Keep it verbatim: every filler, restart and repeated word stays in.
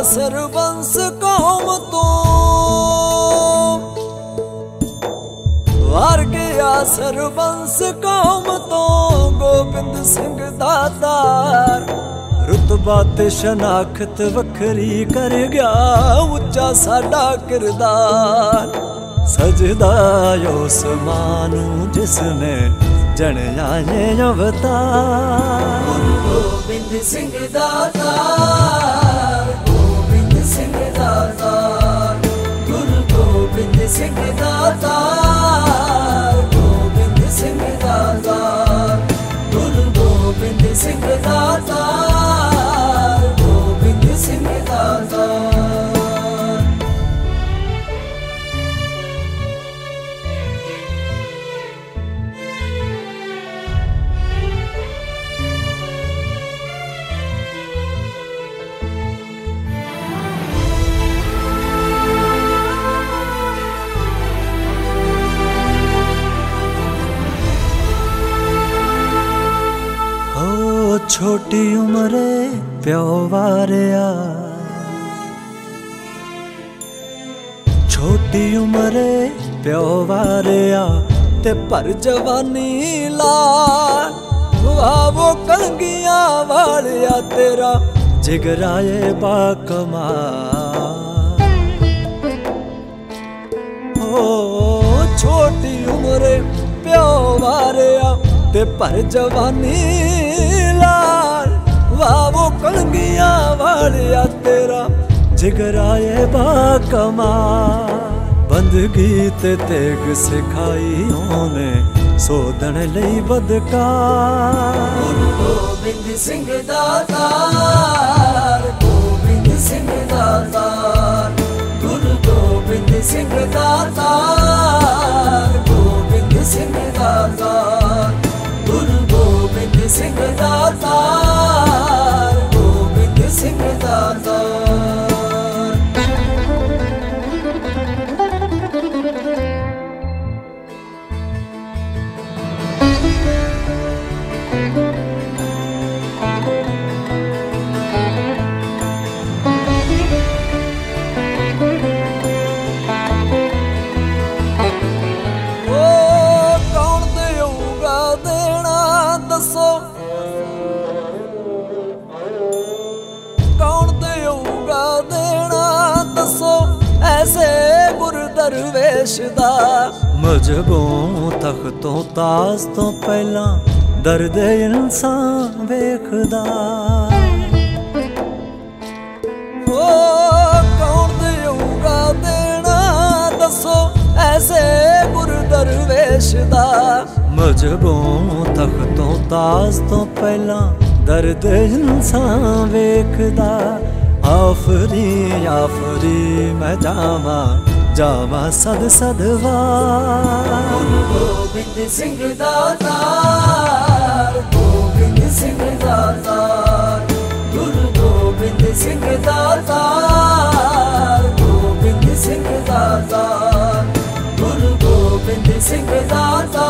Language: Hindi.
ਸਰਬੰਸ ਕੌਮ ਤੋਂ ਵਾਰ ਗਿਆ ਸਰਬੰਸ ਕੌਮ ਤੋਂ ਗੋਬਿੰਦ ਸਿੰਘ ਦਾਤਾਰ ਰੁਤਬਾ ਤੇ ਸ਼ਨਾਖਤ ਵੱਖਰੀ ਕਰ ਗਿਆ ਉੱਚਾ ਸਾਡਾ ਕਿਰਦਾਰ ਸਜਦਾ ਉਸ ਮਾਂ ਨੂੰ ਜਿਸਨੇ ਜਣਿਆ ਇਹ ਅਵਤਾਰ ਗੁਰੂ ਗੋਬਿੰਦ ਸਿੰਘ ਦਾਤਾਰ ਗੋਬਿੰਦ ਸਿੰਘ ਦਾਤਾਰ ਗੁਰੂ ਗੋਬਿੰਦ ਸਿੰਘ ਦਾਤਾਰ ਗੋਬਿੰਦ ਸਿੰਘ ਦਾਤਾਰ ਗੁਰੂ ਗੋਬਿੰਦ ਸਿੰਘ ਦਾਤਾਰ ਗੋਬਿੰਦ ਸਿੰਘ ਦਾਤਾਰ छोटी उम्रे प्यो वारिया छोटी उम्रे प्यो वारिया ते पर जवानी लाल वो कलंगियां वालिया तेरा जिगराए बाकमाल ओ छोटी उम्रे प्यो वारिया ते पर जवानी वो कलंगियां वालिया तेरा जिगराए बाकमाल बंदगी ते तेग सिखाई ओने सोधन लई बदकार गुरु गोबिंद सिंह दातार गोबिंद सिंह दातार गुरु गोबिंद सिंह दातार गोबिंद सिंह दातार गुरु गोबिंद सिंह दातार गोबिंद सिंह दातार दरवेश दा मजबों तख्तों ताज तो पहला दर्द इंसान वेखदा ओ कौन देऊगा देना दसो ऐसे गुर दरवेश दा मजबों तख्तों ताज तो पहला दर्द इंसान वेखदा आफरी आफरी मैं जावा जावा सद सदवार गुरु गोबिंद सिंह दातार गोबिंद सिंह दातार गुरु गोबिंद सिंह दातार गोबिंद सिंह दातार गुरु गोबिंद सिंह दातार